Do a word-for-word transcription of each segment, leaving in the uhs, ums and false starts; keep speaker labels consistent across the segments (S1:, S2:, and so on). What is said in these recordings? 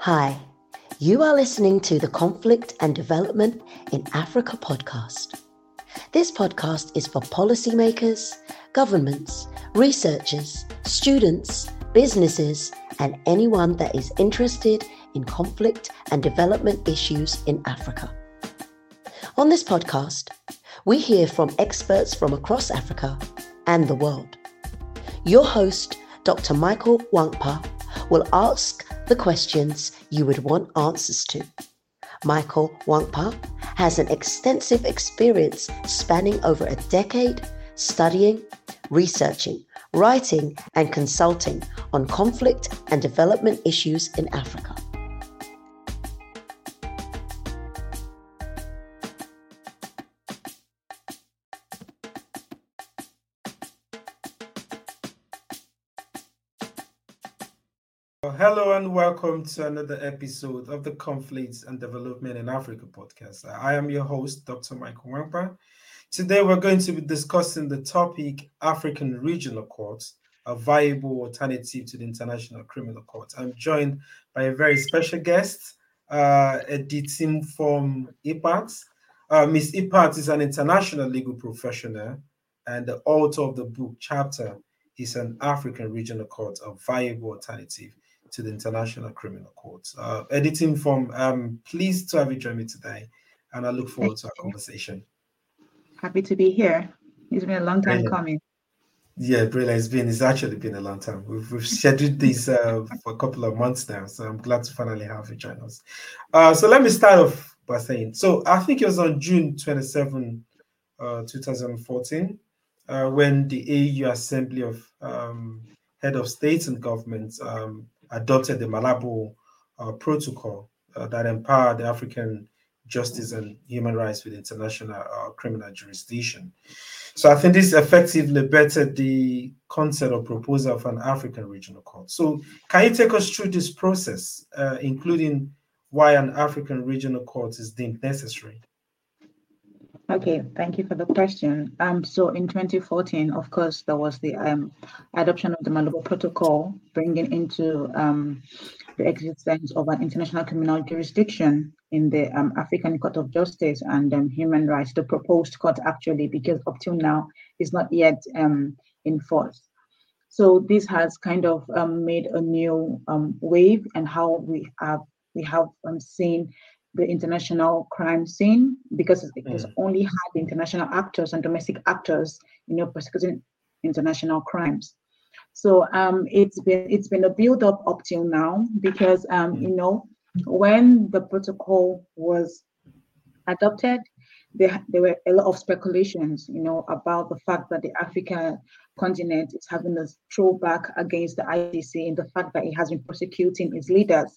S1: Hi, you are listening to the Conflict and Development in Africa podcast. This podcast is for policymakers, governments, researchers, students, businesses, and anyone that is interested in conflict and development issues in Africa. On this podcast, we hear from experts from across Africa and the world. Your host, Doctor Michael Wankpa, will ask the questions you would want answers to. Michael Wankpa has an extensive experience spanning over a decade studying, researching, writing, and consulting on conflict and development issues in Africa.
S2: Hello and welcome to another episode of the Conflicts and Development in Africa podcast. I am your host, Doctor Michael Wankpa. Today we're going to be discussing the topic African Regional Courts, a viable alternative to the International Criminal Court. I'm joined by a very special guest, uh, Editim from I P A T. Uh, Miz I P A T is an international legal professional and the author of the book Chapter is an African Regional Court, a viable alternative to the International Criminal Court. Uh, Editim from, um, pleased to have you join me today, and I look forward to our conversation.
S3: Happy to be here. It's been a long time
S2: Brilliant.
S3: coming.
S2: Yeah, brilliant. It's been, it's actually been a long time. We've, we've scheduled this uh, for a couple of months now, so I'm glad to finally have you join us. Uh, so let me start off by saying, so I think it was on June twenty-seventh, uh, twenty fourteen, uh, when the A U Assembly of um, Head of States and Governments um, adopted the Malabo uh, Protocol uh, that empowered the African justice and human rights with international uh, criminal jurisdiction. So I think this effectively bettered the concept or proposal of an African regional court. So can you take us through this process, uh, including why an African regional court is deemed necessary?
S3: Okay, thank you for the question. Um, so in twenty fourteen, of course, there was the um, adoption of the Malabo Protocol, bringing into um, the existence of an international criminal jurisdiction in the um, African Court of Justice and um, Human Rights, the proposed court actually, because up till now is not yet um, in force. So this has kind of um, made a new um, wave and how we have we have um, seen the international crime scene, because it has mm. only had the international actors and domestic actors, you know, prosecuting international crimes. So um, it's been it's been a build up up till now, because um, mm. you know, when the protocol was adopted, there, there were a lot of speculations, you know, about the fact that the African continent is having a throwback against the I C C in the fact that it has been prosecuting its leaders.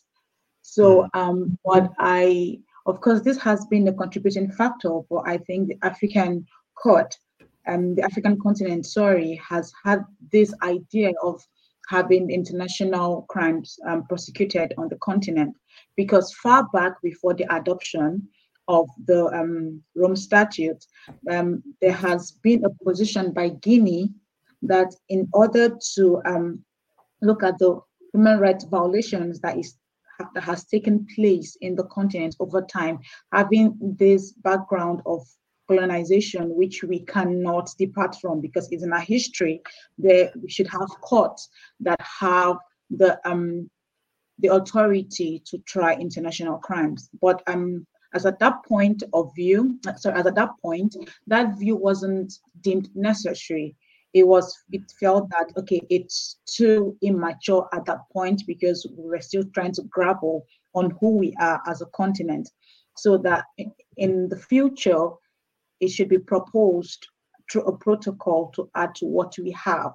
S3: So um, what I, of course, this has been a contributing factor, but I think the African court, um, the African continent, sorry, has had this idea of having international crimes um, prosecuted on the continent, because far back before the adoption of the um, Rome Statute, um, there has been a position by Guinea that in order to um, look at the human rights violations that is that has taken place in the continent over time, having this background of colonization, which we cannot depart from because it's in our history, there we should have courts that have the um the authority to try international crimes. But um as at that point of view, sorry, as at that point, that view wasn't deemed necessary. It was, it felt that, okay, it's too immature at that point because we were still trying to grapple on who we are as a continent. So that in the future, it should be proposed through a protocol to add to what we have.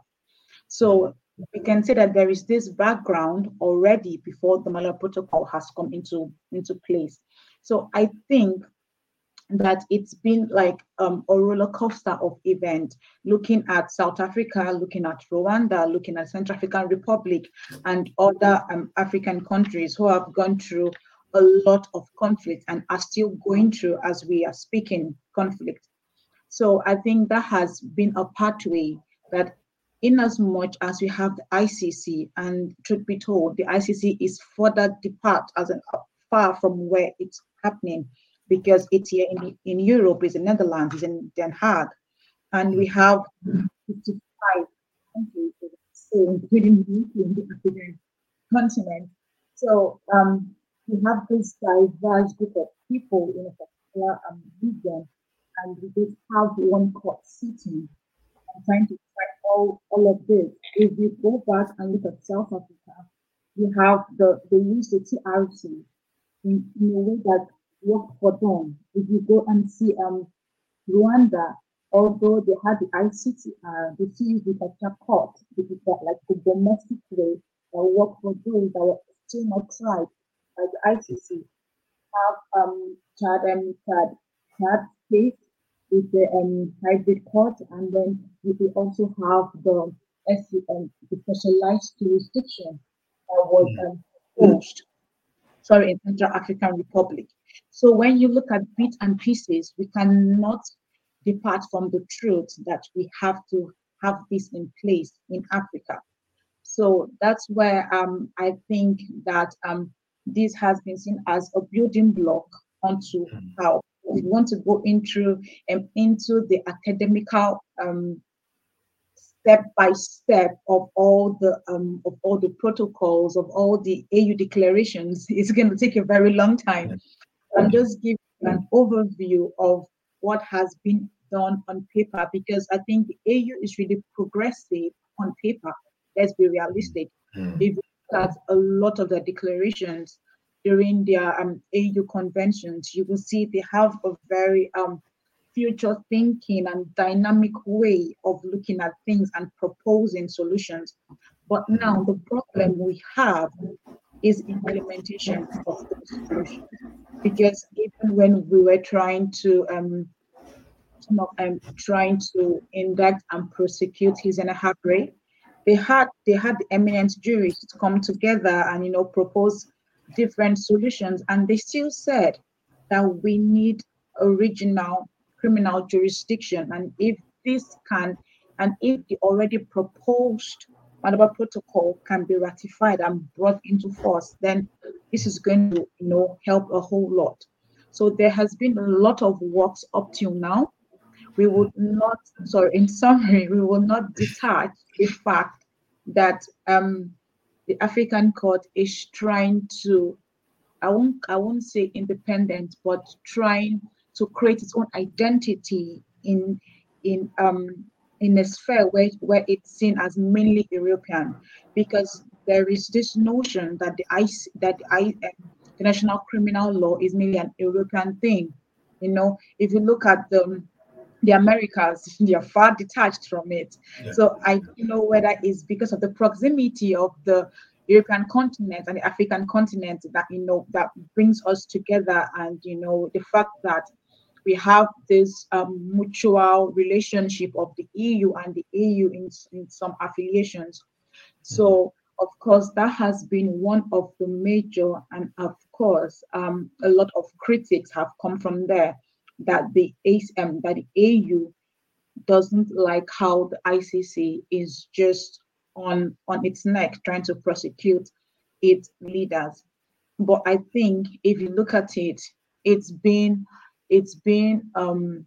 S3: So we can say that there is this background already before the Malabo Protocol has come into, into place. So I think that it's been like um, a roller coaster of events, looking at South Africa, looking at Rwanda, looking at Central African Republic and other um, African countries who have gone through a lot of conflict and are still going through, as we are speaking, conflict. So I think that has been a pathway that in as much as we have the I C C, and truth be told, the I C C is further depart as an far from where it's happening, because it's here in, in Europe, is in Netherlands, is in Den Haag, and we have fifty-five countries, including the African continent. So um, we have this diverse group of people in a particular um, region, and we just have one court sitting and trying to fight all, all of this. If we go back and look at South Africa, we have the they use the T R C in, in a way that worked for them. If you go and see um Rwanda, although they had the I C T R, they still use the Pacha court, which is like the domestic way that worked for those that were still not tried by the I C C. Have um Chad and Chad Chad state with the um hybrid court, and then we will also have the S U M, the specialized jurisdiction that was um, proposed, sorry, in Central African Republic. So when you look at bits and pieces, we cannot depart from the truth that we have to have this in place in Africa. So that's where um, I think that um, this has been seen as a building block onto how we want to go into um, into the academical um, step by step of all the um, of all the protocols, of all the A U declarations. It's going to take a very long time. I'm just giving an overview of what has been done on paper, because I think the A U is really progressive on paper. Let's be realistic. Mm. If you look at a lot of the declarations during their um, A U conventions, you will see they have a very um, future thinking and dynamic way of looking at things and proposing solutions. But now the problem we have is implementation of those solutions. Because even when we were trying to um, um trying to indict and prosecute Hissène Habré, they had they had the eminent jurists come together and you know propose different solutions, and they still said that we need original criminal jurisdiction, and if this can and if the already proposed Malaba Protocol can be ratified and brought into force, then this is going to you know help a whole lot. So there has been a lot of works up till now. We would not, sorry, in summary, we will not detach the fact that um, the African court is trying to, I won't, I won't say independent, but trying to create its own identity in in um in a sphere where, where it's seen as mainly European, because there is this notion that the I that the I the national criminal law is mainly an European thing. You know, if you look at the the Americas, they are far detached from it. Yeah. So I don't know whether it's because of the proximity of the European continent and the African continent that you know that brings us together, and you know the fact that we have this um, mutual relationship of the E U and the A U in, in some affiliations. So of course that has been one of the major, and of course um, a lot of critics have come from there, that the A C M, that the A U doesn't like how the I C C is just on on its neck trying to prosecute its leaders. But I think if you look at it, it's been it's been um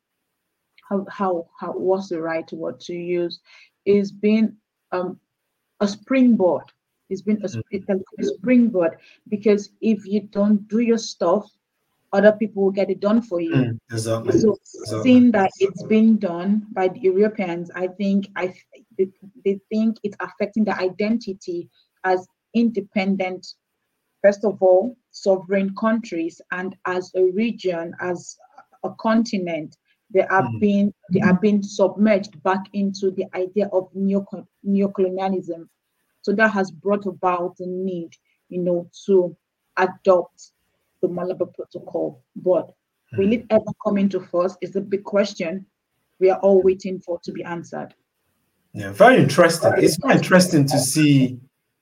S3: how how, how what's the right word to use? It's been um a springboard. It's been a, a springboard, because if you don't do your stuff, other people will get it done for you. Mm, exactly. So exactly. Seeing that it's been done by the Europeans, I think I they, they think it's affecting the identity as independent, first of all, sovereign countries, and as a region, as a continent. They are mm. being they are being submerged back into the idea of neo neocolonialism. So that has brought about the need, you know, to adopt the Malaba Protocol. But will it ever come into force is the big question we are all waiting for to be answered.
S2: Yeah, very interesting. It's quite interesting to see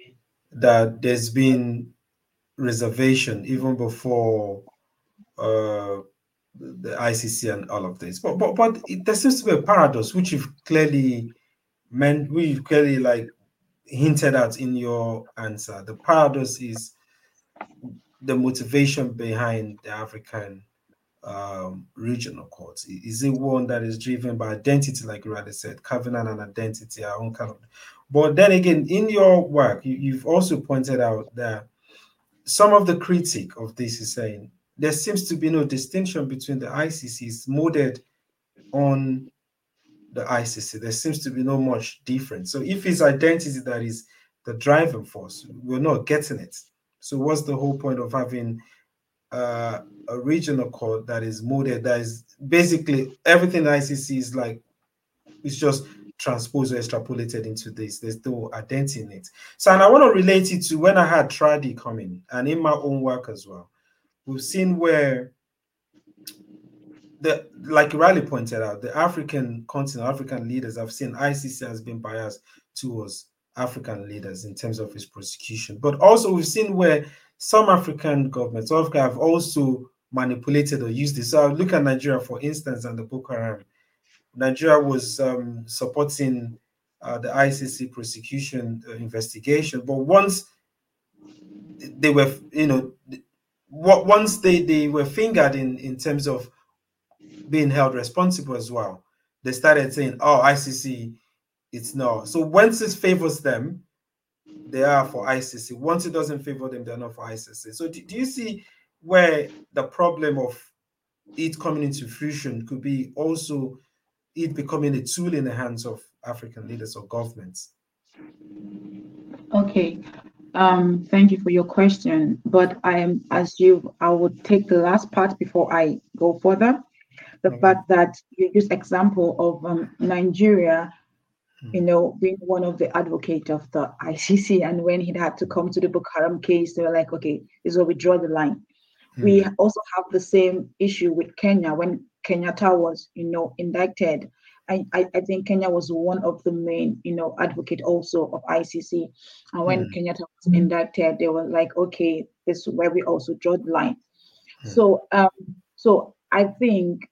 S2: that there's been reservation even before uh, the I C C and all of this. But but but it, there seems to be a paradox, which you've clearly men we clearly like hinted at in your answer. The paradox is the motivation behind the African um, regional courts. Is it one that is driven by identity, like you already said, covenant and identity, our own kind of. But then again, in your work, you, you've also pointed out that some of the critique of this is saying there seems to be no distinction between the I C Cs molded on the I C C. There seems to be no much difference. So if it's identity that is the driving force, we're not getting it. So what's the whole point of having uh, a regional court that is molded, that is basically everything the I C C is like, it's just transposed or extrapolated into this. There's no identity in it. So, and I want to relate it to when I had Tradi coming, and in my own work as well. We've seen where the, like Riley pointed out, the African continent, African leaders have seen I C C has been biased towards African leaders in terms of its prosecution. But also we've seen where some African governments, Africa, have also manipulated or used this. So I look at Nigeria, for instance, and the Boko Haram. Nigeria was um, supporting uh, the I C C prosecution uh, investigation, but once they were, you know, what once they, they were fingered in, in terms of being held responsible as well, they started saying, oh, I C C, it's no. So once it favors them, they are for I C C. Once it doesn't favor them, they're not for I C C. So do, do you see where the problem of it coming into fruition could be also it becoming a tool in the hands of African leaders or governments?
S3: Okay, um, thank you for your question. But I am, as you, I would take the last part before I go further. The okay. fact that you use example of um, Nigeria, you know, being one of the advocates of the I C C, and when he had to come to the Boko Haram case, they were like, okay, this is where we draw the line. Mm. We also have the same issue with Kenya when Kenyatta was, you know, indicted. I, I, I think Kenya was one of the main, you know, advocate also of I C C. And when mm. Kenyatta was indicted, they were like, okay, this is where we also draw the line. Mm. So, um, so I think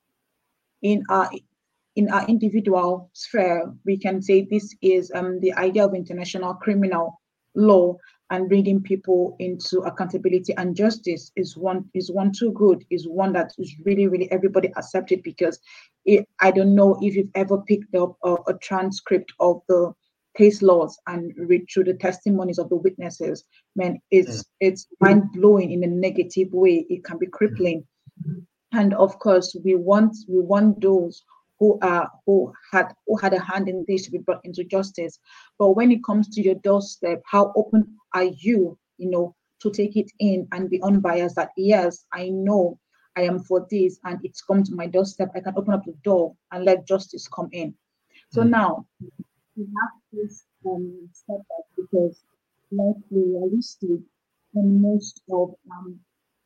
S3: in our in our individual sphere, we can say this is um, the idea of international criminal law and bringing people into accountability and justice is one is one too good, is one that is really, really everybody accepted, because it, I don't know if you've ever picked up a, a transcript of the case laws and read through the testimonies of the witnesses. Man, it's mm. it's mind-blowing in a negative way. It can be crippling. Mm. And of course, we want we want those who are who had who had a hand in this to be brought into justice. But when it comes to your doorstep, how open are you, you know, to take it in and be unbiased that yes, I know I am for this and it's come to my doorstep. I can open up the door and let justice come in. So mm. now we have this um setback because, like realistic, in most of um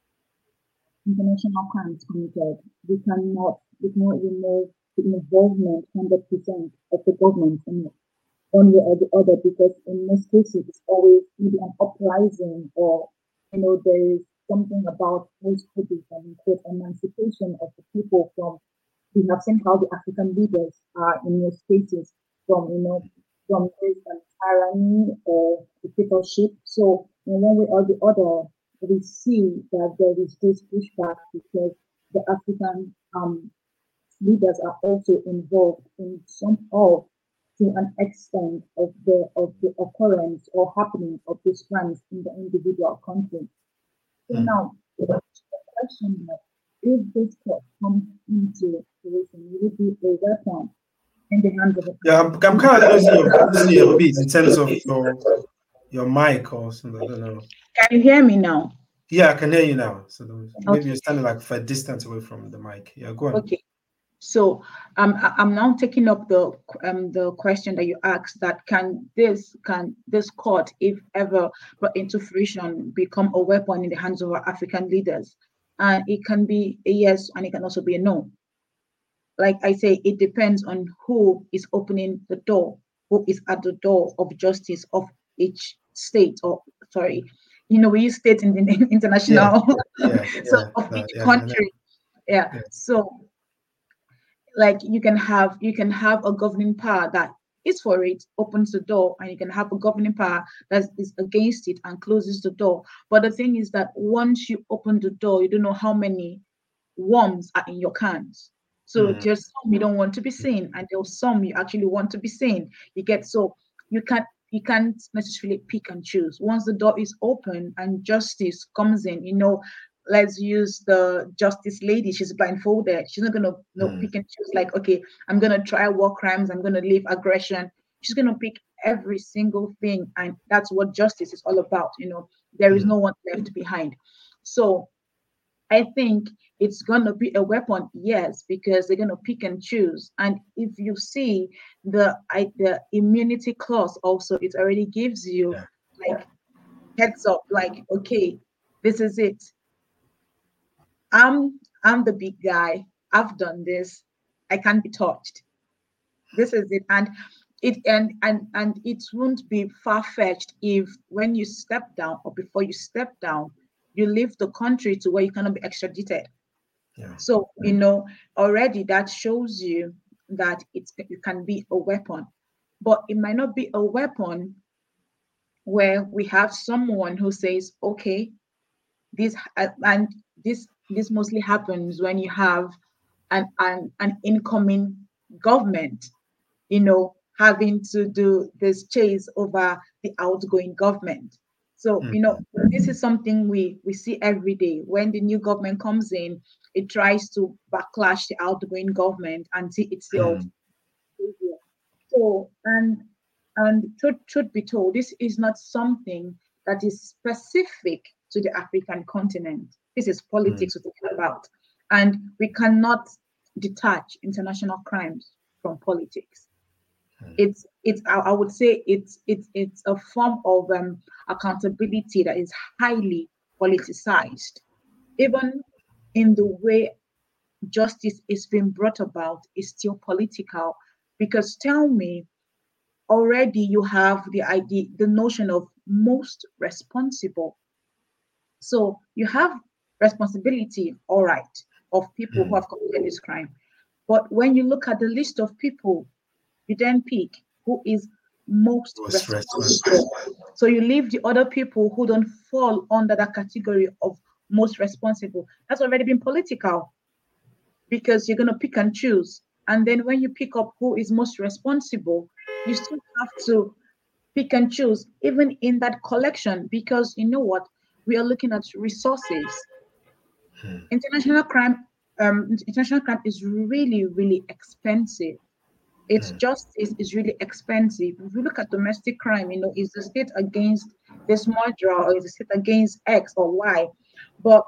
S3: international crimes committed, we cannot we cannot remove the involvement one hundred percent of the government in one way or the other, because in most cases it's always maybe an uprising, or you know there is something about post-British and quote emancipation of the people from. We have seen how the African leaders are in most cases from you know from this um, tyranny or dictatorship. So in one way or the other, we see that there is this pushback because the African um, leaders are also involved in some of, to an extent, of the of the occurrence or happening of these crimes in the individual country. So mm. now, the question that if this court comes into fruition, will it be a weapon in the hands of the
S2: yeah, I'm, I'm kind of losing your, losing your beat in terms of your your mic or something. I don't know.
S3: Can you hear me now?
S2: Yeah, I can hear you now. So maybe
S3: okay.
S2: you're standing like for a distance away from the mic. Yeah, go on.
S3: Okay. So um, I'm now taking up the um, the question that you asked, that can this can this court, if ever brought into fruition, become a weapon in the hands of our African leaders? And it can be a yes, and it can also be a no. Like I say, it depends on who is opening the door, who is at the door of justice of each state, or sorry, you know, we use state in the international,
S2: yeah, yeah,
S3: so
S2: yeah,
S3: of
S2: no,
S3: each
S2: yeah,
S3: country, yeah.
S2: yeah.
S3: So, like you can have you can have a governing power that is for it opens the door, and you can have a governing power that is against it and closes the door. But the thing is that once you open the door, you don't know how many worms are in your cans. So
S2: Mm.
S3: there's some you don't want to be seen, and there's some you actually want to be seen. You get so you can't you can't necessarily pick and choose. Once the door is open and justice comes in, you know, let's use the justice lady. She's blindfolded. She's not gonna you know,
S2: Mm.
S3: pick and choose like, okay, I'm gonna try war crimes. I'm gonna leave aggression. She's gonna pick every single thing, and that's what justice is all about. You know, there is
S2: Mm.
S3: no one left behind. So I think it's gonna be a weapon, yes, because they're gonna pick and choose. And if you see the I, the immunity clause, also it already gives you
S2: Yeah.
S3: like heads up, like, okay, this is it. I'm I'm the big guy. I've done this. I can't be touched. This is it. And it and and and it won't be far-fetched if when you step down or before you step down, you leave the country to where you cannot be extradited.
S2: Yeah.
S3: So, you know, already that shows you that it's it can be a weapon, but it might not be a weapon where we have someone who says, okay, this uh, and this this mostly happens when you have an an, an incoming government, you know, having to do this chase over the outgoing government. So,
S2: Mm.
S3: you know, this is something we we see every day. When the new government comes in, it tries to backlash the outgoing government and see itself.
S2: Mm.
S3: So, and and truth, truth be told, this is not something that is specific to the African continent. This is
S2: Mm.
S3: politics we're talking about. And we cannot detach international crimes from politics.
S2: Mm.
S3: It's it's I, I would say it's it's it's a form of um, accountability that is highly politicized. Even in the way justice is being brought about is still political. Because tell me, already you have the idea, the notion of most responsible. So you have responsibility, all right, of people who
S2: Mm.
S3: have committed this crime. But when you look at the list of people, you then pick who is most
S2: Was responsible.
S3: responsible. So you leave the other people who don't fall under that category of most responsible. That's already been political because you're going to pick and choose. And then when you pick up who is most responsible, you still have to pick and choose, even in that collection, because you know what? We are looking at resources.
S2: Mm.
S3: International crime, um, international crime is really, really expensive. Its
S2: Mm.
S3: justice is really expensive. If you look at domestic crime, you know, is the state against this murderer or is the state against X or Y? But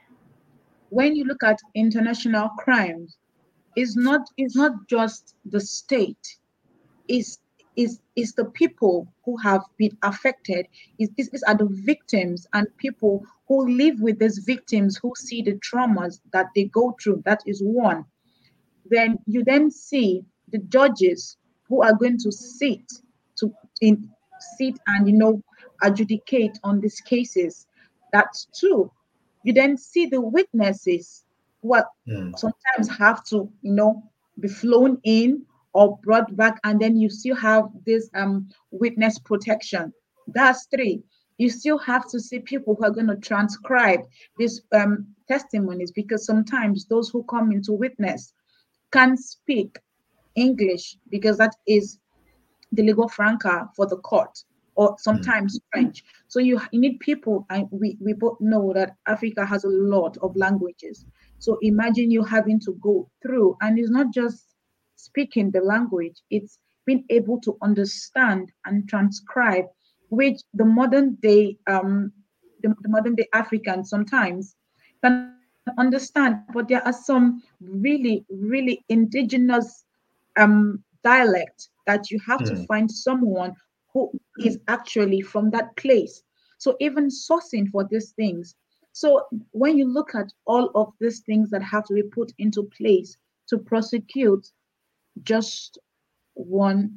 S3: when you look at international crimes, it's not it's not just the state, is is is the people who have been affected. Is these these are the victims and people who live with these victims who see the traumas that they go through. That is one. Then you then see the judges who are going to sit to in sit and you know adjudicate on these cases. That's two. You then see the witnesses who are
S2: Mm.
S3: sometimes have to you know be flown in or brought back, and then you still have this um witness protection. That's three. You still have to see people who are going to transcribe these um testimonies, because sometimes those who come into witness can't speak English because that is the lingua franca for the court, or
S2: Mm.
S3: sometimes French. So you, you need people, and we, we both know that Africa has a lot of languages. So imagine you having to go through, and it's not just speaking the language, it's being able to understand and transcribe, which the modern day um the, the modern day African sometimes can understand, but there are some really, really indigenous um dialect that you have to
S2: Mm.
S3: find someone who is actually from that place. So even sourcing for these things. So when you look at all of these things that have to be put into place to prosecute just one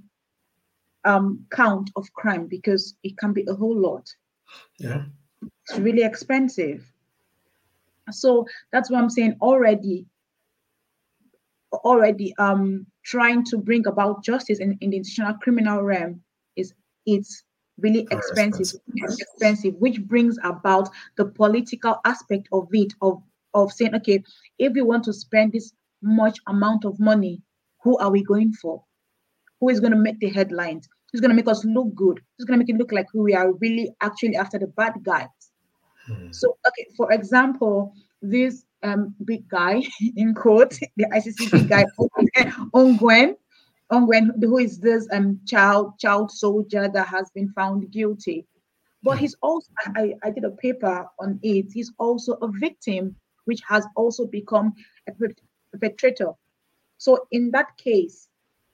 S3: um count of crime, because it can be a whole lot,
S2: Yeah.
S3: it's really expensive. So that's what I'm saying. Already already um trying to bring about justice in, in the international criminal realm is it's really
S2: Very
S3: expensive,
S2: expensive.
S3: expensive, which brings about the political aspect of it, of of saying, okay, if we want to spend this much amount of money, who are we going for? Who is going to make the headlines? Who's going to make us look good? Who's going to make it look like we are really actually after the bad guys?
S2: Hmm.
S3: So, okay, for example, this um big guy in quote, the I C C big guy, Ongwen, Ongwen, who is this um child child soldier that has been found guilty. But he's also, I, I did a paper on it. He's also a victim, which has also become a perpetrator. So in that case,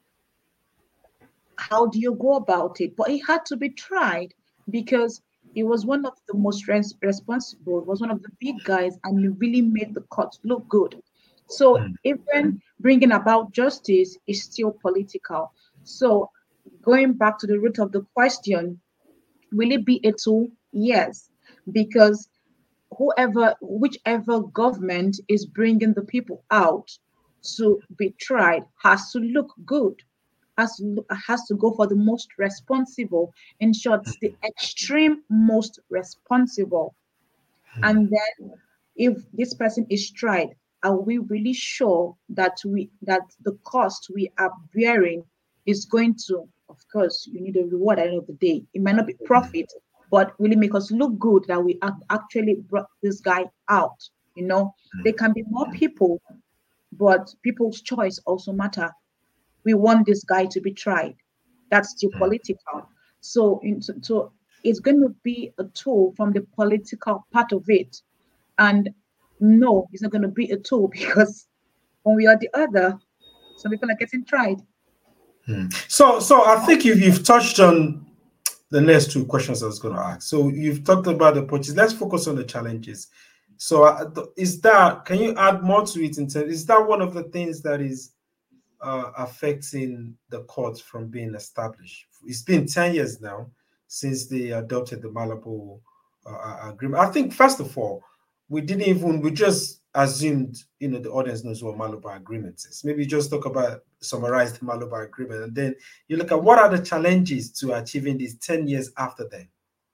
S3: how do you go about it? But it had to be tried because he was one of the most res- responsible, was one of the big guys, and he really made the court look good. So
S2: Hmm.
S3: even bringing about justice is still political. So going back to the root of the question, will it be a tool? Yes, because whoever, whichever government is bringing the people out to be tried has to look good, has to, has to go for the most responsible, in short, the extreme most responsible. And then if this person is tried, are we really sure that we that the cost we are bearing is going to, of course, you need a reward at the end of the day. It might not be profit, but will it make us look good that we have actually brought this guy out? You know, there can be more people, but people's choice also matter. We want this guy to be tried. That's still political. So, in, so, so it's going to be a tool from the political part of it. And no, it's not going to be a tool because one way or the other, some people are getting tried.
S2: Hmm. So, so I think you've, you've touched on the next two questions I was going to ask. So you've talked about the approaches. Let's focus on the challenges. So uh, is that, can you add more to it in terms, is that one of the things that is uh, affecting the court from being established? It's been ten years now since they adopted the Malabo uh, agreement. I think, first of all, we didn't even, we just assumed, you know, the audience knows what Malabo agreement is. Maybe just talk about, summarize the Malabo agreement, and then you look at what are the challenges to achieving these ten years after then.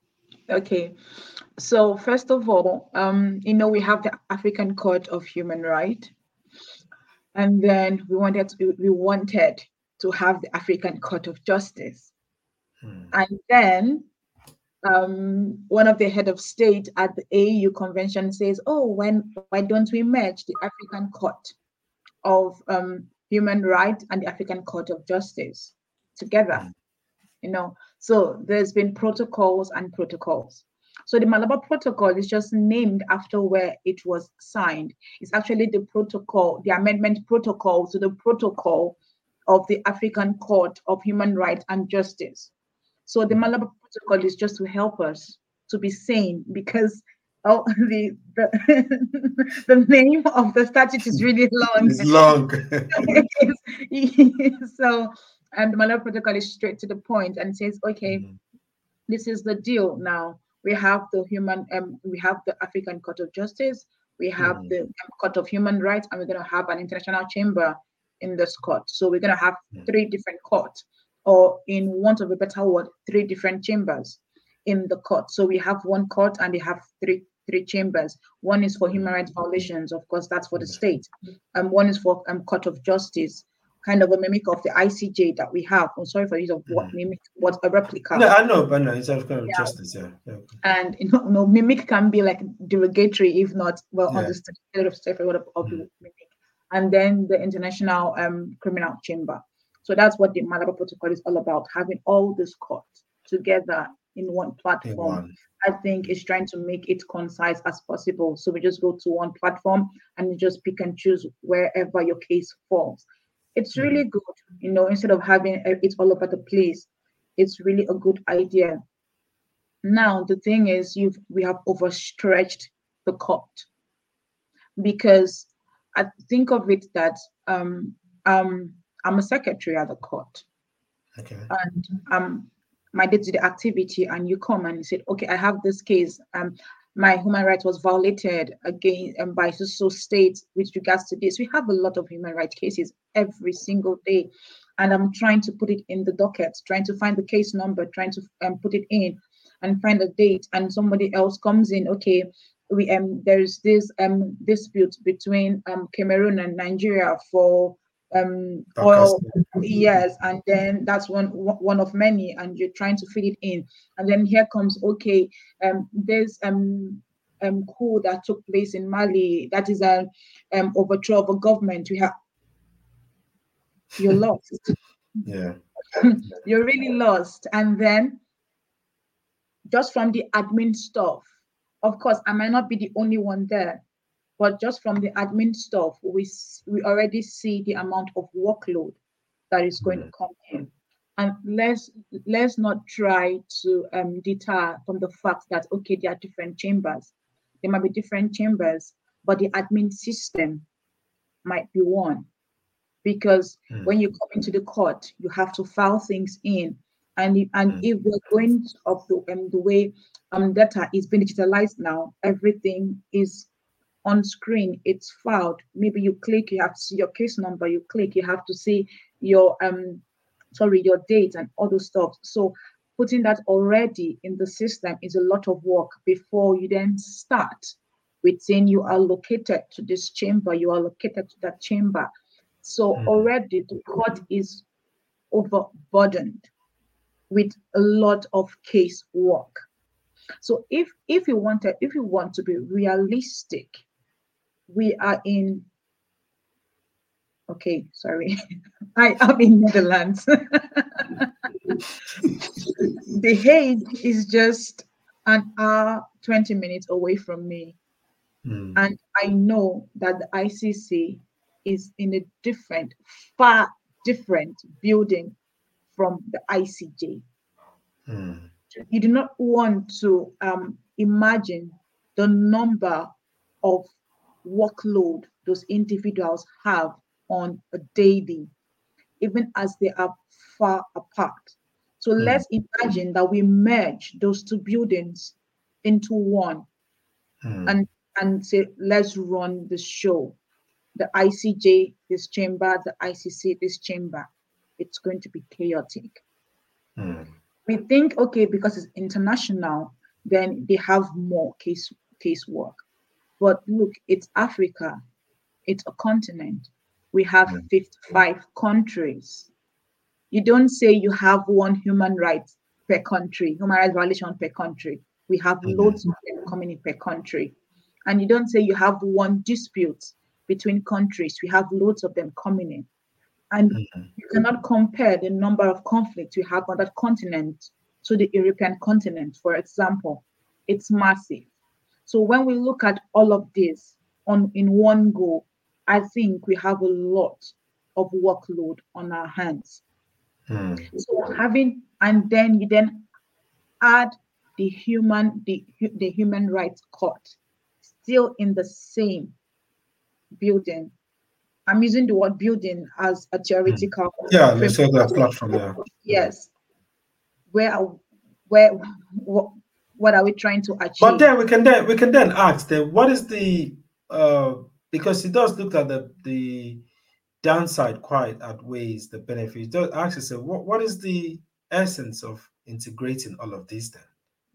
S3: Okay, so first of all, um, you know, we have the African Court of Human Rights, and then we wanted to, we wanted to have the African Court of Justice,
S2: Hmm.
S3: and then um, one of the head of state at the A U convention says, "Oh, when why don't we merge the African Court of um, Human Rights and the African Court of Justice together?"
S2: Hmm.
S3: You know, so there's been protocols and protocols. So the Malabar Protocol is just named after where it was signed. It's actually the protocol, the amendment protocol to the protocol of the African Court of Human Rights and Justice. So the Malabar Protocol is just to help us to be sane because oh, the, the the name of the statute is really long.
S2: It's long.
S3: So, and the Malabar Protocol is straight to the point and says, okay,
S2: Mm-hmm.
S3: this is the deal now. We have the human, um, we have the African Court of Justice, we have
S2: Mm-hmm.
S3: the um, Court of Human Rights, and we're going to have an international chamber in this court. So we're going to have three different courts, or in want of a better word, three different chambers in the court. So we have one court and they have three three chambers. One is for human rights violations, of course, that's for the state. And um, one is for um, Court of Justice, kind of a mimic of the I C J that we have. I'm sorry for the use of what mimic, what a replica.
S2: No, I know, but no, it's kind of yeah. justice, yeah. yeah.
S3: And you know, no, mimic can be like derogatory, if not well
S2: Yeah.
S3: understood of of, of mm. mimic. And then the International um, Criminal Chamber. So that's what the Malabar Protocol is all about, having all these courts together in one platform. In one. I think it's trying to make it concise as possible. So we just go to one platform and you just pick and choose wherever your case falls. It's really mm-hmm. good, you know, instead of having it all over the place. It's really a good idea. Now, the thing is, you've we have overstretched the court because I think of it that um, um, I'm a secretary at the court.
S2: Okay.
S3: And um, my day-to-day activity, and you come and you said, okay, I have this case. Um, my human rights was violated again um, by so state with regards to this. We have a lot of human rights cases every single day, and I'm trying to put it in the docket, trying to find the case number, trying to um, put it in and find a date, and somebody else comes in. Okay, we um there's this um dispute between um Cameroon and Nigeria for um oil. Yes, and then that's one one of many, and you're trying to fit it in, and then here comes, okay, um there's um um coup that took place in Mali, that is an um overthrow of a government. We have you're lost.
S2: Yeah.
S3: You're really lost. And then just from the admin stuff, of course I might not be the only one there, but just from the admin stuff, we we already see the amount of workload that is going to come in. And let's let's not try to um, deter from the fact that, okay, there are different chambers. There might be different chambers, but the admin system might be one. Because mm. when you come into the court, you have to file things in. And, and mm. if we're going up the, um, the way um, data is being digitalized now, everything is on screen, it's filed. Maybe you click, you have to see your case number, you click, you have to see your um sorry your date and other stuff. So putting that already in the system is a lot of work before you then start with saying you are located to this chamber, you are located to that chamber. So mm-hmm. already the court is overburdened with a lot of case work. So if if you wanted, if you want to be realistic, we are in, okay, sorry, I am in Netherlands. The Hague is just an hour, twenty minutes away from me. Mm. And I know that the I C C is in a different, far different building from the I C J. Mm. You do not want to um, imagine the number of workload those individuals have on a daily, even as they are far apart. So mm. let's imagine that we merge those two buildings into one mm. and, and say, let's run the show. The I C J, this chamber, the I C C, this chamber. It's going to be chaotic. Mm. We think, okay, because it's international, then they have more case casework. But look, it's Africa. It's a continent. We have mm. fifty-five countries. You don't say you have one human right per country, human rights violation per country. We have mm-hmm. loads of them coming in per country. And you don't say you have one dispute between countries. We have loads of them coming in. And mm-hmm. you cannot compare the number of conflicts we have on that continent to the European continent, for example. It's massive. So when we look at all of this on in one go, I think we have a lot of workload on our hands. Mm. So having, and then you then add the human, the, the human rights court still in the same building. I'm using the word building as a theoretical.
S2: Yeah, let's say that platform. Yeah.
S3: Yes. Where, where, what, what are we trying to achieve?
S2: But then we can then we can then ask then what is the uh because it does look at the the downside quite outweighs the benefit. It does ask yourself what what is the essence of integrating all of this then,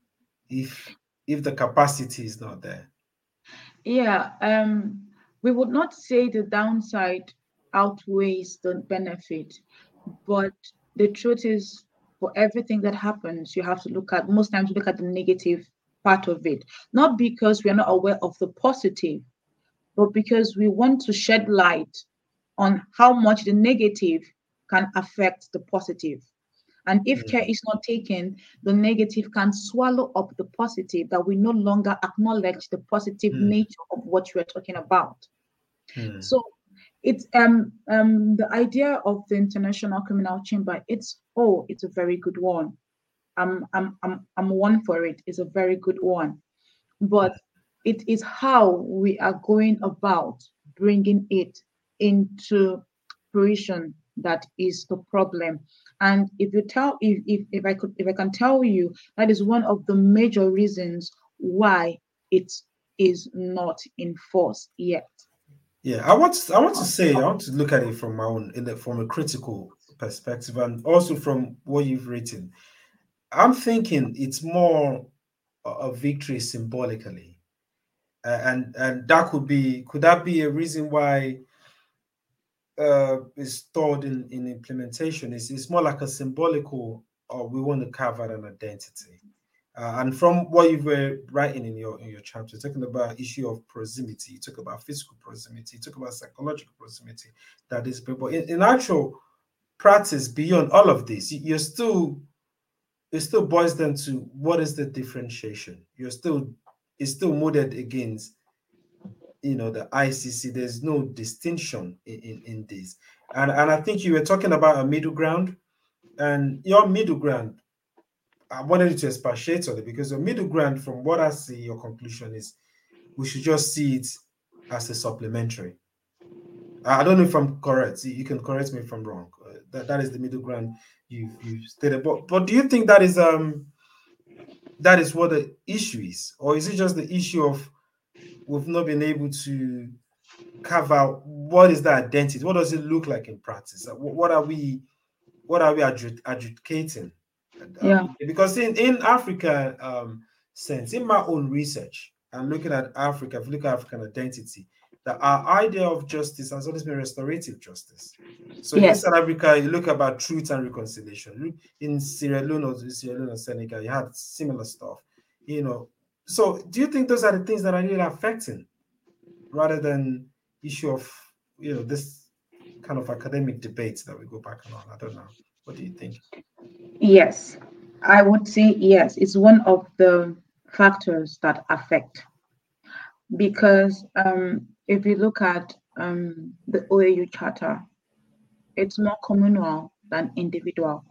S2: if if the capacity is not there?
S3: Yeah. Um. We would not say the downside outweighs the benefit, but the truth is, for everything that happens, you have to look at, most times, look at the negative part of it. Not because we are not aware of the positive, but because we want to shed light on how much the negative can affect the positive. And if mm-hmm. care is not taken, the negative can swallow up the positive, that we no longer acknowledge the positive mm-hmm. nature of what we're talking about. Mm-hmm. So it's um um the idea of the International Criminal Chamber, it's oh, it's a very good one. I'm I'm I'm I'm one for it. It's a very good one. But it is how we are going about bringing it into fruition that is the problem. And if you tell if, if if I could if I can tell you, that is one of the major reasons why it is not in force yet.
S2: Yeah, I want to, I want to say I want to look at it from my own in the, from a critical perspective, and also from what you've written. I'm thinking it's more a, a victory symbolically, uh, and and that could be could that be a reason why uh, is stored in, in implementation? It's, it's more like a symbolical, or we want to carve out an identity. Uh, and from what you were writing in your in your chapter, talking about issue of proximity, you talk about physical proximity, you talk about psychological proximity, that is people in, in actual practice beyond all of this, you're still it still boils down to what is the differentiation. You're still it's still molded against you know the I C C. There's no distinction in, in, in this. And and I think you were talking about a middle ground, and your middle ground, I wanted you to expatiate on it because the middle ground, from what I see, your conclusion is we should just see it as a supplementary. I don't know if I'm correct. You can correct me if I'm wrong. Uh, that that is the middle ground you've you've stated. But but do you think that is um that is what the issue is, or is it just the issue of we've not been able to carve out what is the identity? What does it look like in practice? What, what are we what are we adjudicating?
S3: Yeah.
S2: Um, because in, in Africa um, sense, in my own research and looking at Africa, if you look at African identity, that our idea of justice has always been restorative justice. So yes. In South Africa, you look about truth and reconciliation. In Sierra Leone or Sierra Leone or Senegal, you had similar stuff. You know, so do you think those are the things that are really affecting, rather than issue of you know this kind of academic debates that we go back and on? I don't know. What do you think?
S3: Yes, I would say yes. It's one of the factors that affect, because um, if you look at um, the O A U Charter, it's more communal than individual.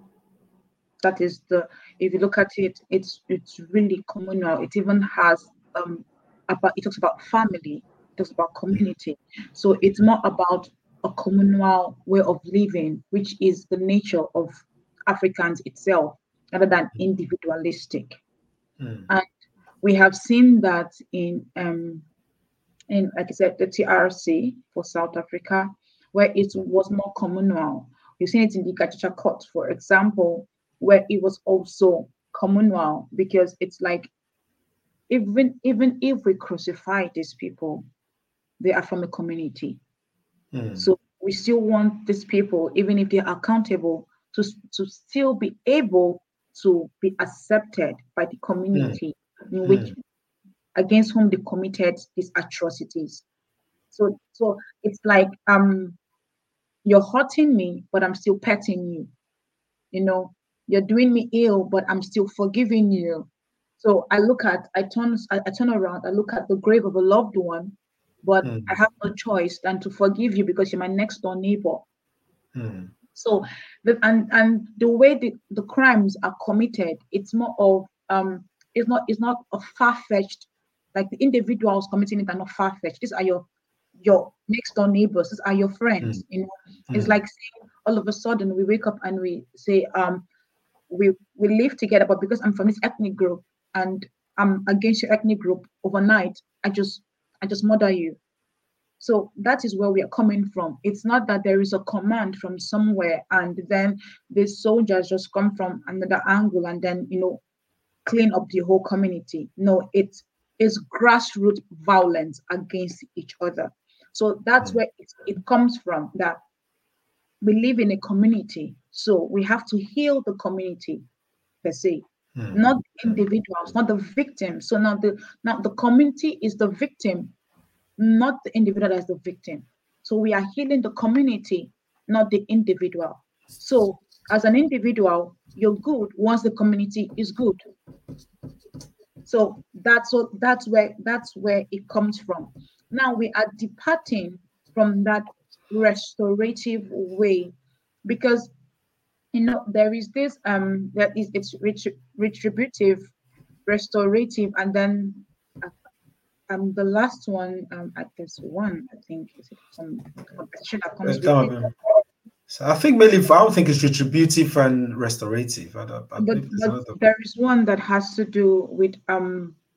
S3: That is the, if you look at it, it's it's really communal. It even has um about it talks about family, it talks about community. So it's more about a communal way of living, which is the nature of Africans itself, rather than individualistic. Mm. And we have seen that in um in like I said, the T R C for South Africa, where it was more communal. You've seen it in the Gachacha Court, for example, where it was also communal, because it's like even even if we crucify these people, they are from a community. Mm. So we still want these people, even if they're accountable, to, to still be able to be accepted by the community mm. in which mm. against whom they committed these atrocities. So so it's like um you're hurting me, but I'm still petting you. You know, you're doing me ill, but I'm still forgiving you. So I look at, I turn, I, I turn around, I look at the grave of a loved one, but mm. I have no choice than to forgive you because you're my next door neighbor. Mm. So, the, and and the way the, the crimes are committed, it's more of um, it's not it's not a far-fetched, like the individuals committing it are not far-fetched. These are your your next door neighbors. These are your friends. Mm. You know, it's mm. like saying, all of a sudden we wake up and we say, um, we we live together, but because I'm from this ethnic group and I'm against your ethnic group, overnight, I just I just murder you. So that is where we are coming from. It's not that there is a command from somewhere and then the soldiers just come from another angle and then, you know, clean up the whole community. No, it is grassroots violence against each other. So that's mm. where it, it comes from, that we live in a community, so we have to heal the community per se, mm. not individuals, not the victims. So now the now the community is the victim, not the individual as the victim. So we are healing the community, not the individual. So as an individual, you're good once the community is good. So that's what that's where that's where it comes from. Now we are departing from that restorative way, because you know there is this um that is it's retributive, restorative, and then uh, um the last one um at this one I think is some competition that comes with it.
S2: So I think mainly I don't think it's retributive and restorative. I don't, I
S3: but but there is one that has to do with um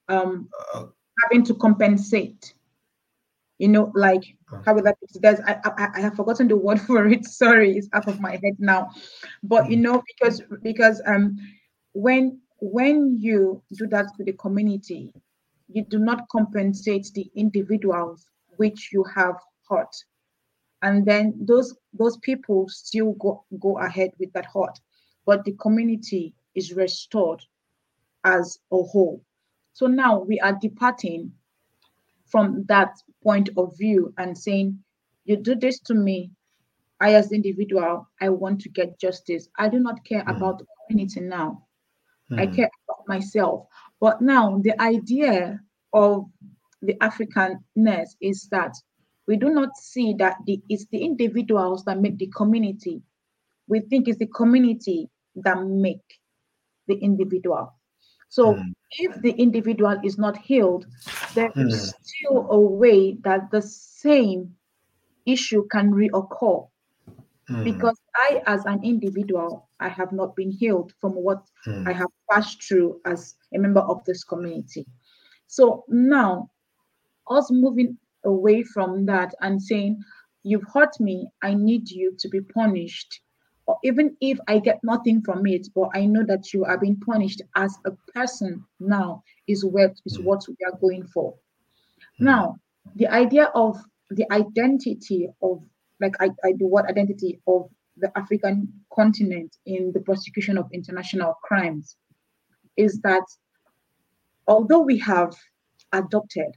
S3: um,
S2: Uh,
S3: having to compensate. You know, like how would that be? There's I, I I have forgotten the word for it. Sorry, it's out of my head now. But you know, because because um when when you do that to the community, you do not compensate the individuals which you have hurt. And then those those people still go, go ahead with that hurt. But the community is restored as a whole. So now we are departing from that point of view and saying, you do this to me, I as the individual, I want to get justice. I do not care
S2: Mm.
S3: about the community now. I
S2: Mm.
S3: care about myself. But now the idea of the Africanness is that we do not see that the, it's the individuals that make the community. We think it's the community that make the individual. So
S2: Mm.
S3: if the individual is not healed, there
S2: Mm.
S3: is still a way that the same issue can reoccur.
S2: Mm.
S3: Because I, as an individual, I have not been healed from what
S2: Mm.
S3: I have passed through as a member of this community. So now, us moving away from that and saying, you've hurt me, I need you to be punished. Or even if I get nothing from it, but I know that you are being punished as a person now is what is
S2: Mm.
S3: what we are going for.
S2: Mm.
S3: Now, the idea of the identity of, like I, I do what identity of the African continent in the prosecution of international crimes is that although we have adopted,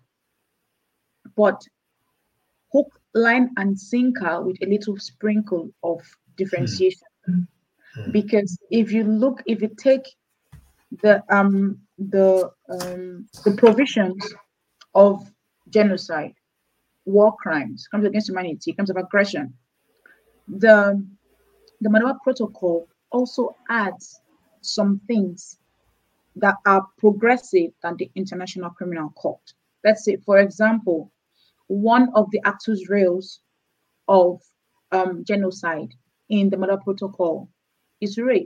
S3: but hook, line, and sinker with a little sprinkle of differentiation.
S2: Mm.
S3: Because if you look, if you take the um the um the provisions of genocide, war crimes, crimes against humanity, crimes of aggression, the the Manama Protocol also adds some things that are progressive than the International Criminal Court. Let's say, for example, one of the actus reus of um, genocide in the Manama Protocol is rape,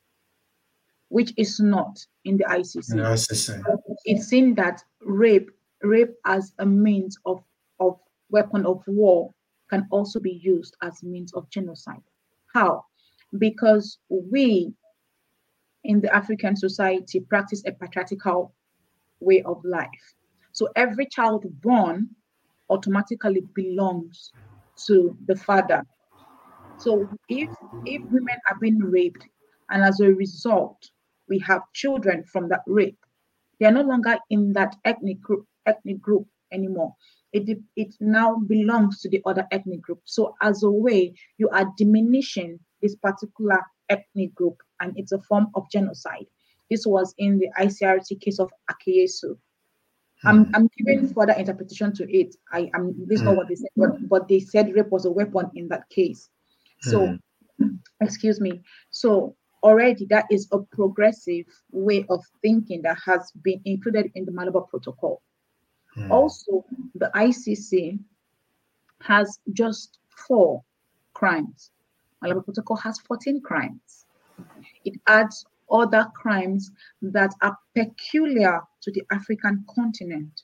S3: which is not in the I C C.
S2: Yeah, that's the same.
S3: It's seen that rape, rape as a means of, of weapon of war can also be used as means of genocide. How? Because we in the African society practice a patriarchal way of life. So every child born automatically belongs to the father. So if if women are being raped and as a result we have children from that rape, they are no longer in that ethnic group ethnic group anymore. It it now belongs to the other ethnic group. So as a way, you are diminishing this particular ethnic group, and it's a form of genocide. This was in the I C R C case of Akiyesu. I'm,
S2: Mm.
S3: I'm giving further interpretation to it. I am this is not
S2: Mm.
S3: what they said, but, but they said rape was a weapon in that case. So,
S2: Mm.
S3: excuse me. So already that is a progressive way of thinking that has been included in the Malabar Protocol.
S2: Mm.
S3: Also, the I C C has just four crimes. Malabar Protocol has fourteen crimes. It adds other crimes that are peculiar to the African continent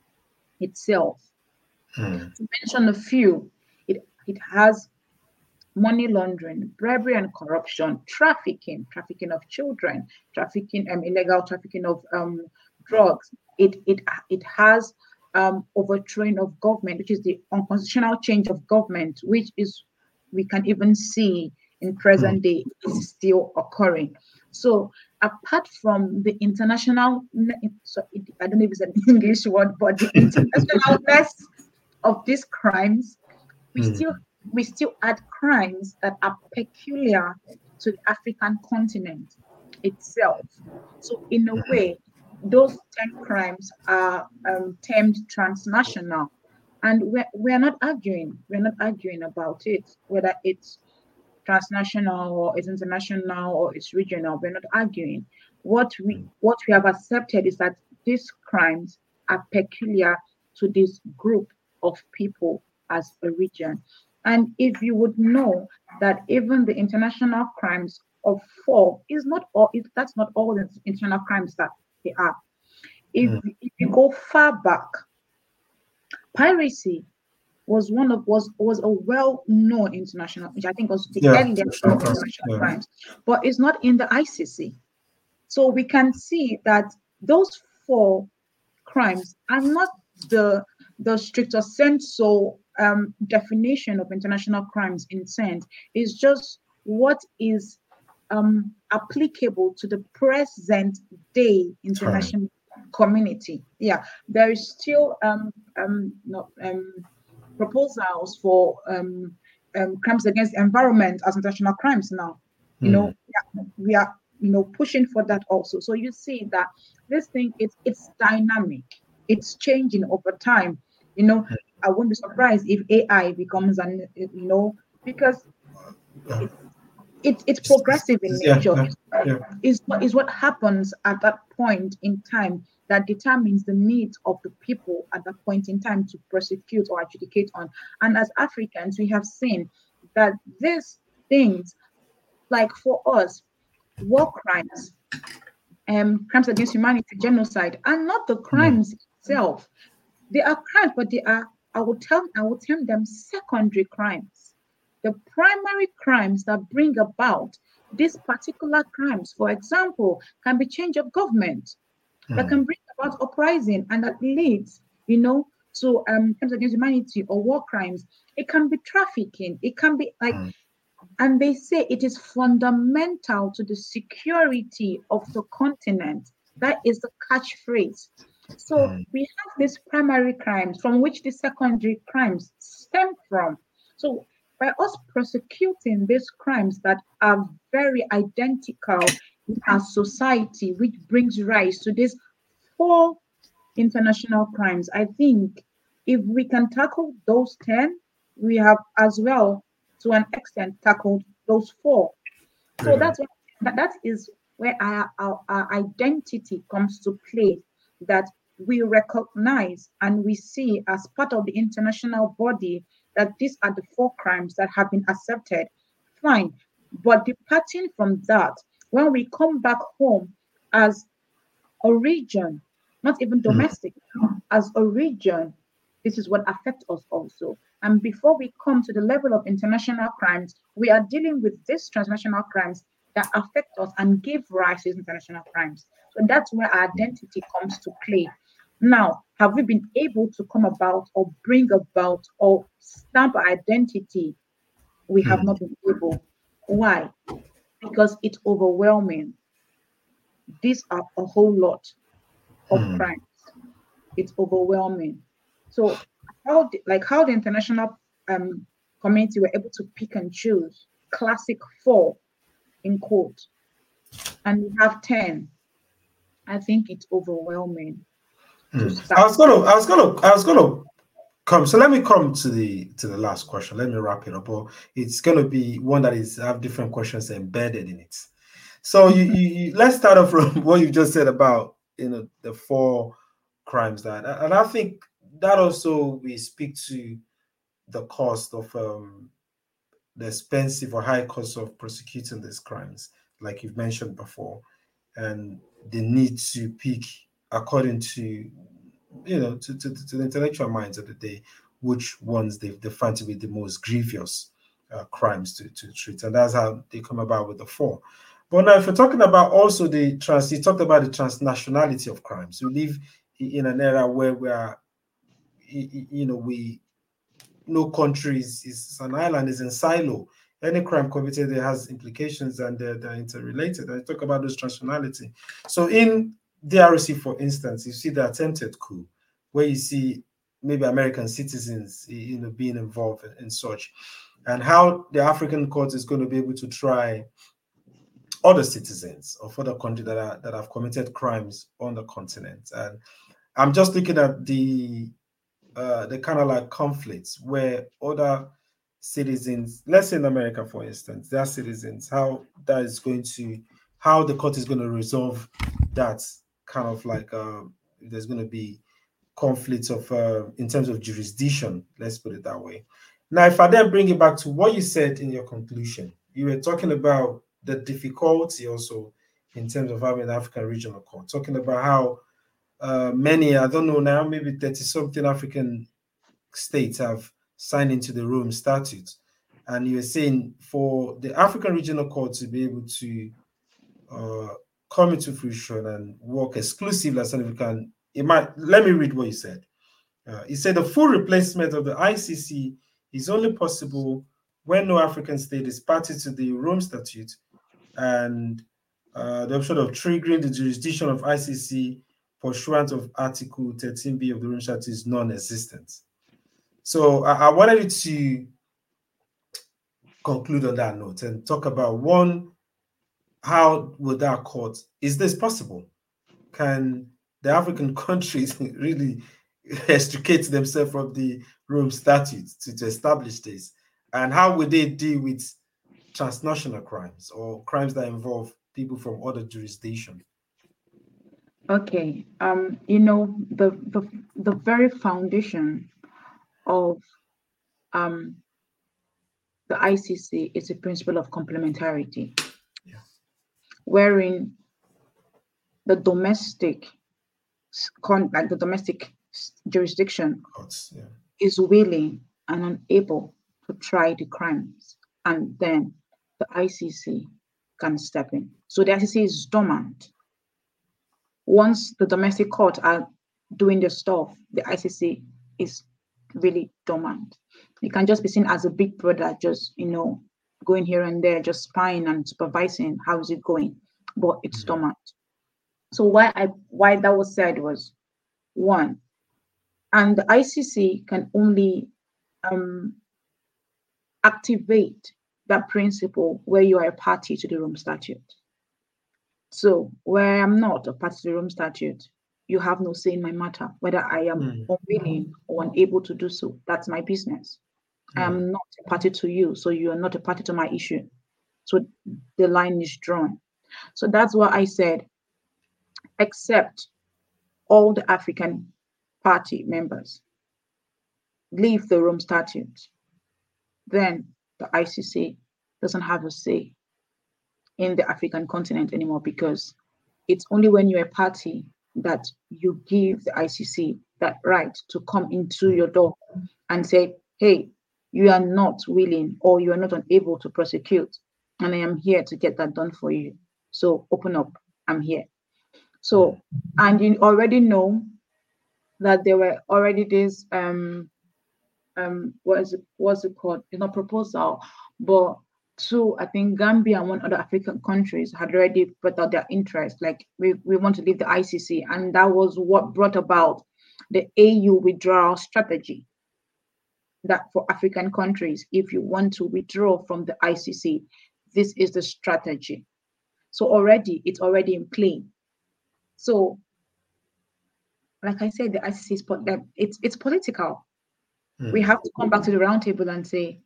S3: itself.
S2: Mm.
S3: To mention a few, it, it has money laundering, bribery and corruption, trafficking, trafficking of children, trafficking, um, illegal trafficking of um, drugs. It it it has um, overthrowing of government, which is the unconstitutional change of government, which is we can even see in present day is still occurring. So apart from the international, so it, I don't know if it's an English word, but the internationalness of these crimes, we
S2: Mm.
S3: still we still add crimes that are peculiar to the African continent itself. So in a way, those ten crimes are um, termed transnational. And we're, we're not arguing, we're not arguing about it, whether it's transnational or it's international or it's regional. We're not arguing. What we what we have accepted is that these crimes are peculiar to this group of people as a region. And if you would know that even the international crimes of four is not all, it, that's not all the international crimes that they are. if,
S2: Mm.
S3: if you go far back, piracy was one of was was a well-known international, which I think was the
S2: Yeah,
S3: earliest
S2: sure,
S3: of international
S2: yeah.
S3: crimes, but it's not in the I C C. So we can see that those four crimes are not the the stricter sense so um, definition of international crimes in sense. It's just what is um, applicable to the present day
S2: Time.
S3: international community. Yeah, there is still um, um, not, um, proposals for um, um, crimes against the environment as international crimes now. You know,
S2: Mm.
S3: yeah, we are you know pushing for that also. So you see that this thing it's it's dynamic, it's changing over time. You know, I wouldn't be surprised if A I becomes an you know because
S2: Yeah.
S3: it, it it's progressive in
S2: Yeah,
S3: nature.
S2: yeah, yeah.
S3: Is what is what happens at that point in time that determines the needs of the people at that point in time to prosecute or adjudicate on. And as Africans, we have seen that these things, like for us, war crimes, um, crimes against humanity, genocide, are not the
S2: Mm.
S3: crimes itself. They are crimes, but they are, I would tell, I would term them secondary crimes. The primary crimes that bring about these particular crimes, for example, can be change of government, that
S2: Mm.
S3: can bring about uprising, and that leads, you know, to um, crimes against humanity or war crimes. It can be trafficking. It can be like,
S2: Mm.
S3: and they say it is fundamental to the security of the continent. That is the catchphrase. So
S2: Mm.
S3: we have these primary crimes from which the secondary crimes stem from. So by us prosecuting these crimes that are very identical in our society, which brings rise to these four international crimes, I think if we can tackle those ten, we have as well, to an extent, tackled those four. So
S2: Brilliant.
S3: that's what, that, that is where our, our, our identity comes to play, that we recognize and we see as part of the international body that these are the four crimes that have been accepted. Fine. But departing from that, when we come back home as a region, not even
S2: Mm.
S3: domestic, as a region, this is what affects us also. And before we come to the level of international crimes, we are dealing with these transnational crimes that affect us and give rise to international crimes. So that's where our identity comes to play. Now, have we been able to come about or bring about or stamp our identity? We have
S2: Mm.
S3: not been able. Why? Because it's overwhelming. These are a whole lot of
S2: Mm.
S3: crimes. It's overwhelming. So how the, like how the international um, community were able to pick and choose classic four in quote, and we have ten. I think it's overwhelming to
S2: Mm. I
S3: start.
S2: was gonna, I was gonna, I was gonna come. So let me come to the to the last question. Let me wrap it up. But it's gonna be one that is have different questions embedded in it. So you, you, you let's start off from what you just said about you know the four crimes that, and I think that also we speak to the cost of um, the expensive or high cost of prosecuting these crimes, like you've mentioned before, and the need to pick according to you know to, to, to the intellectual minds of the day which ones they, they find to be the most grievous uh, crimes to, to treat, and that's how they come about with the four. But now, if we're talking about also the trans, you talked about the transnationality of crimes. We live in an era where we are, you know, we no country is, is an island, is in silo. Any crime committed there has implications and they're, they're interrelated. I talk about those transnationality. So in D R C, for instance, you see the attempted coup, where you see maybe American citizens, you know, being involved in, in such, and how the African court is going to be able to try other citizens of other countries that are that have committed crimes on the continent. And I'm just looking at the uh, the kind of like conflicts where other citizens, let's say in America, for instance, their citizens, how that is going to, how the court is going to resolve that kind of like, uh, there's going to be conflicts of, uh, in terms of jurisdiction, let's put it that way. Now, if I then bring it back to what you said in your conclusion, you were talking about the difficulty also in terms of having an African regional court, talking about how uh, many, I don't know now, maybe thirty something African states have signed into the Rome Statute. And you're saying for the African Regional Court to be able to uh, come into fruition and work exclusively as significant, it might, let me read what you said. Uh, he said the full replacement of the I C C is only possible when no African state is party to the Rome Statute, and uh, the option of triggering the jurisdiction of I C C pursuant of Article thirteen B of the Rome Statute is non-existent. So I, I wanted you to conclude on that note and talk about, one, how would that court, is this possible? Can the African countries really extricate themselves from the Rome Statute to, to establish this? And how would they deal with transnational crimes or crimes that involve people from other jurisdictions?
S3: Okay, um, you know, the the, the very foundation of um, the I C C is a principle of complementarity,
S2: yeah.
S3: wherein the domestic con like the domestic jurisdiction
S2: Courts, yeah.
S3: is willing and unable to try the crimes, and then the I C C can step in. So the I C C is dormant. Once the domestic court are doing their stuff, the I C C is really dormant. It can just be seen as a big brother, just, you know, going here and there, just spying and supervising how is it going, but it's mm-hmm. dormant. So why I why that was said was, one, and the I C C can only um, activate that principle where you are a party to the Rome Statute. So where I'm not a party to the Rome Statute, you have no say in my matter, whether I am mm. unwilling or unable to do so. That's my business. Mm. I am not a party to you, so you are not a party to my issue. So the line is drawn. So that's why I said, except all the African party members leave the Rome Statute, then the I C C doesn't have a say in the African continent anymore, because it's only when you're a party that you give the I C C that right to come into your door and say, hey, you are not willing or you are not unable to prosecute, and I am here to get that done for you. So open up, I'm here. So, and you already know that there were already this, um, um, what is it, what's it called? It's not proposal, but two, I think Gambia and one other African countries had already put out their interest, like we, we want to leave the I C C, and that was what brought about the A U withdrawal strategy. That for African countries, if you want to withdraw from the I C C, this is the strategy. So already, it's already in play. So, like I said, the I C C is it's it's political. Mm. We have to come back to the round table and say,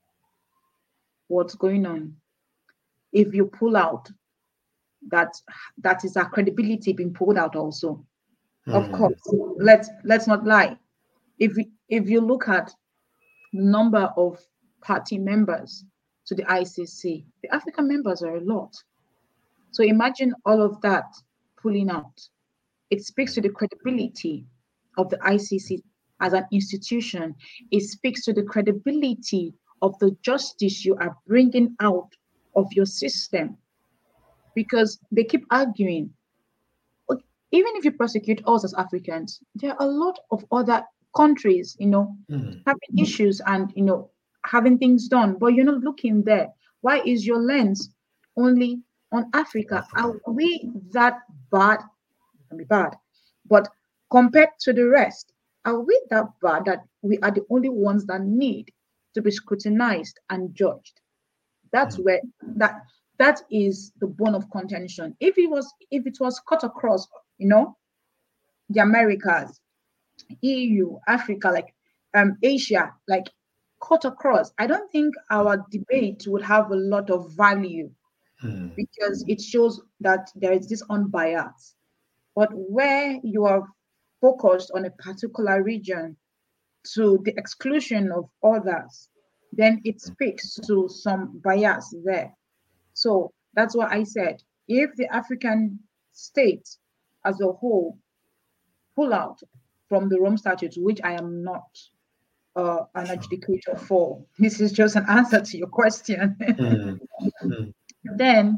S3: what's going on? If you pull out, that that is our credibility being pulled out also. Mm. Of course, let's let's not lie. If we, if you look at the number of party members to the I C C, the African members are a lot. So imagine all of that pulling out. It speaks to the credibility of the I C C as an institution. It speaks to the credibility of the justice you are bringing out of your system, because they keep arguing. Even if you prosecute us as Africans, there are a lot of other countries, you know, mm. having issues and, you know, having things done, but you're not looking there. Why is your lens only on Africa? Are we that bad? Can be bad, but compared to the rest, are we that bad that we are the only ones that need to be scrutinized and judged? That's where that that is the bone of contention. If it was if it was cut across, you know, the Americas, E U, Africa, like um Asia, like cut across, I don't think our debate would have a lot of value, hmm. because it shows that there is this unbiased. But where you are focused on a particular region to the exclusion of others, then it speaks to some bias there. So that's what I said. If the African state as a whole pull out from the Rome Statute, which I am not uh, an adjudicator for. This is just an answer to your question.
S2: Mm. Mm.
S3: Then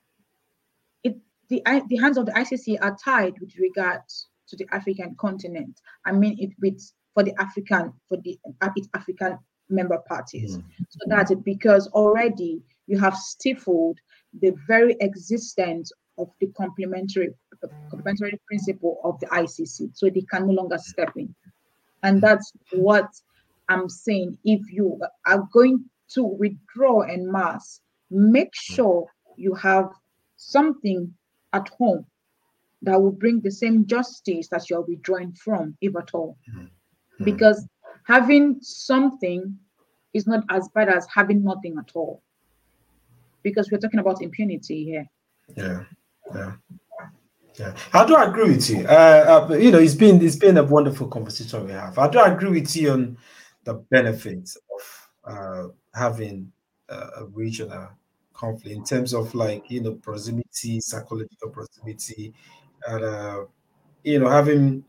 S3: it the the hands of the I C C are tied with regards to the African continent. I mean it with for the African for the its African member parties. Mm. So that's it, because already you have stifled the very existence of the complementary complementary principle of the I C C. So they can no longer step in. And that's what I'm saying. If you are going to withdraw en masse, make sure you have something at home that will bring the same justice that you're withdrawing from, if at all. Mm-hmm. Because having something is not as bad as having nothing at all. Because we're talking about impunity here.
S2: Yeah, yeah, yeah. I do agree with you. Uh, uh, you know, it's been it's been a wonderful conversation we have. I do agree with you on the benefits of uh, having uh, a regional conflict in terms of, like, you know, proximity, psychological proximity, and uh, you know, having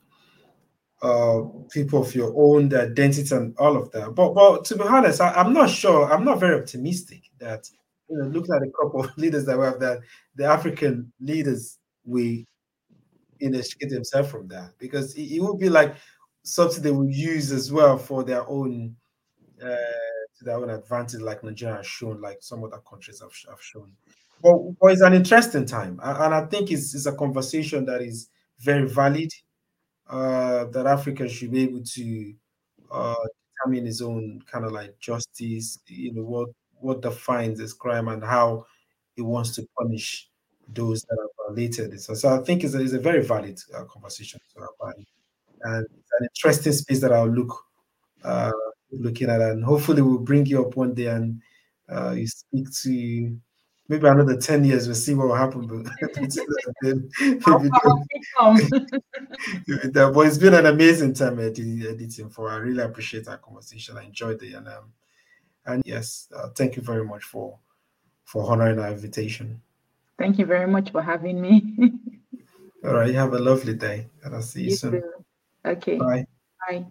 S2: uh, people of your own identity and all of that. But but to be honest, I, I'm not sure. I'm not very optimistic that, you know, looking at a couple of leaders that we have, that the African leaders we you know educate themselves from that, because it, it would be like something they will use as well for their own uh, to their own advantage, like Nigeria has shown, like some other countries have, have shown. But, but it's an interesting time, and I think it's, it's a conversation that is very valid. Uh, that Africa should be able to uh, determine its own kind of like justice, you know, what what defines as crime and how it wants to punish those that have violated it. So, so I think it's a, it's a very valid uh, conversation to have, and it's an interesting space that I'll look uh, looking at, and hopefully we'll bring you up one day and uh, you speak to. Maybe another ten years, we'll see what will happen. But, but it's been an amazing time editing for. I really appreciate our conversation. I enjoyed it. And, um, and yes, uh, thank you very much for, for honoring our invitation.
S3: Thank you very much for having me.
S2: All right. You have a lovely day. And I'll see you, you soon.
S3: Too. Okay.
S2: Bye.
S3: Bye.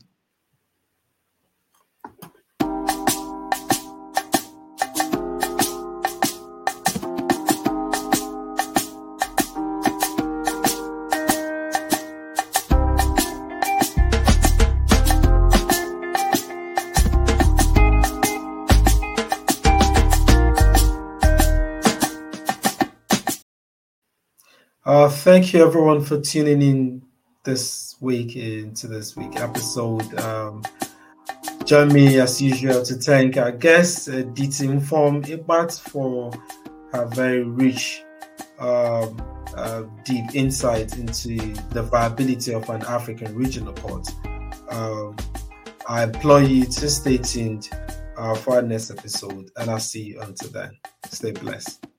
S2: Uh, thank you everyone for tuning in this week into this week episode. Um, join me as usual to thank our guest, uh, Ditimform Ibat, for her very rich, um, uh, deep insight into the viability of an African regional court. Um, I implore you to stay tuned uh, for our next episode, and I'll see you until then. Stay blessed.